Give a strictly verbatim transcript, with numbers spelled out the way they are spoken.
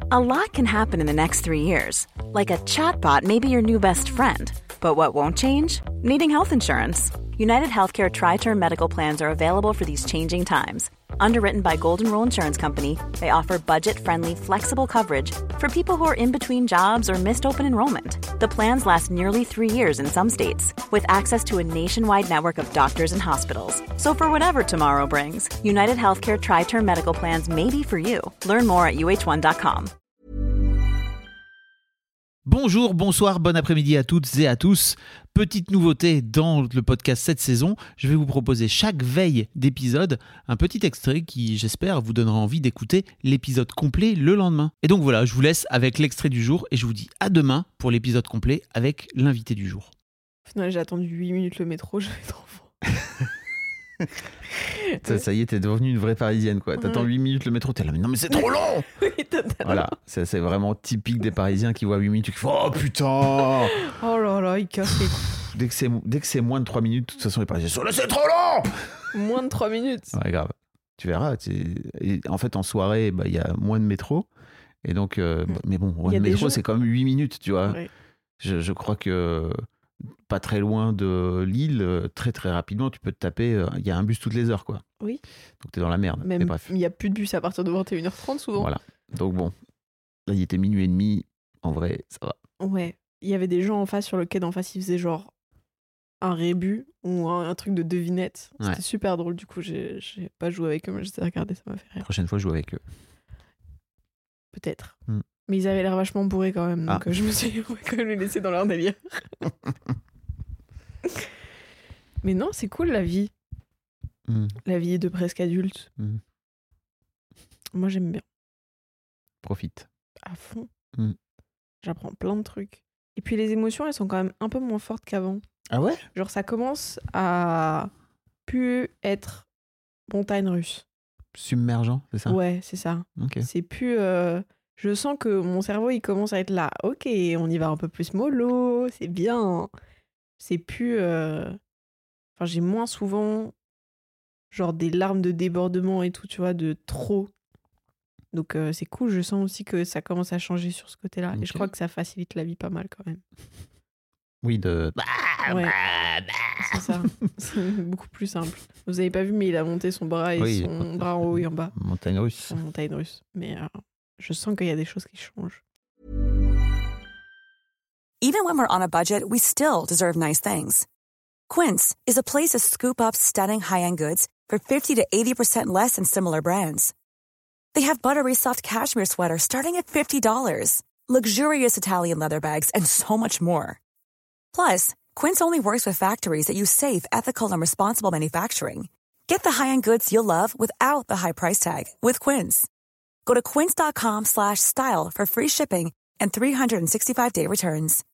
A lot can happen in the next three years. Like a chatbot may be your new best friend. But what won't change? Needing health insurance. United Healthcare Tri-Term Medical Plans are available for these changing times. Underwritten by Golden Rule Insurance Company, they offer budget-friendly, flexible coverage for people who are in between jobs or missed open enrollment. The plans last nearly three years in some states, with access to a nationwide network of doctors and hospitals. So for whatever tomorrow brings, United Healthcare Tri-Term Medical Plans may be for you. Learn more at U H one dot com. Bonjour, bonsoir, bon après-midi à toutes et à tous. Petite nouveauté dans le podcast cette saison, je vais vous proposer chaque veille d'épisode un petit extrait qui, j'espère, vous donnera envie d'écouter l'épisode complet le lendemain. Et donc voilà, je vous laisse avec l'extrait du jour et je vous dis à demain pour l'épisode complet avec l'invité du jour. Finalement, j'ai attendu huit minutes le métro, j'avais trop faim. ça, ça y est, t'es devenue une vraie Parisienne, quoi. T'attends ouais. huit minutes le métro, t'es là, mais non, mais c'est trop long. Oui, totalement. Voilà, c'est, c'est vraiment typique des Parisiens qui voient huit minutes, qui font oh putain. Oh là là, ils cassent les coups. Dès que c'est, dès que c'est moins de trois minutes, de toute façon, les Parisiens sont là, c'est trop long. Moins de trois minutes. Ouais, grave. Tu verras. Et en fait, en soirée, bah, y a moins de métro. Et donc, euh, bah, mais bon, moins de métro, gens... c'est quand même huit minutes, tu vois. Ouais. Je, je crois que pas très loin de Lille, très très rapidement, tu peux te taper. Il euh, y a un bus toutes les heures, quoi. Oui. Donc t'es dans la merde. Même, mais bref. Il n'y a plus de bus à partir de vingt et une heures trente souvent. Voilà. Donc bon, là il était minuit et demi. En vrai, ça va. Ouais. Il y avait des gens en face, sur le quai d'en face, ils faisaient genre un rébut ou un, un truc de devinette. C'était ouais. super drôle. Du coup, j'ai, j'ai pas joué avec eux, mais j'étais à regarder, ça m'a fait rire. La prochaine fois, je joue avec eux. Peut-être. Hmm. Mais ils avaient l'air vachement bourrés quand même, donc ah. je me suis dit, on va quand même les laisser dans leur délire. Mais non, c'est cool la vie. Mm. La vie de presque adulte. Mm. Moi, j'aime bien. Profite. À fond. Mm. J'apprends plein de trucs. Et puis les émotions, elles sont quand même un peu moins fortes qu'avant. Ah ouais ? Genre, ça commence à plus être montagne russe. Submergent, c'est ça ? Ouais, c'est ça. Okay. C'est plus... Euh... Je sens que mon cerveau, il commence à être là. Ok, on y va un peu plus mollo, c'est bien. C'est plus... Euh... Enfin, j'ai moins souvent, genre, des larmes de débordement et tout, tu vois, de trop. Donc, euh, c'est cool. Je sens aussi que ça commence à changer sur ce côté-là. Okay. Et je crois que ça facilite la vie pas mal, quand même. Oui, de... Ouais. C'est ça. C'est beaucoup plus simple. Vous avez pas vu, mais il a monté son bras et oui, son bras en haut et en bas. Montagne russe. En montagne russe. Mais... Euh... Je sens qu'il y a des choses qui changent. Even when we're on a budget, we still deserve nice things. Quince is a place to scoop up stunning high-end goods for fifty to eighty percent less than similar brands. They have buttery soft cashmere sweaters starting at fifty dollars, luxurious Italian leather bags, and so much more. Plus, Quince only works with factories that use safe, ethical, and responsible manufacturing. Get the high-end goods you'll love without the high price tag with Quince. Go to quince.com slash style for free shipping and three sixty-five day returns.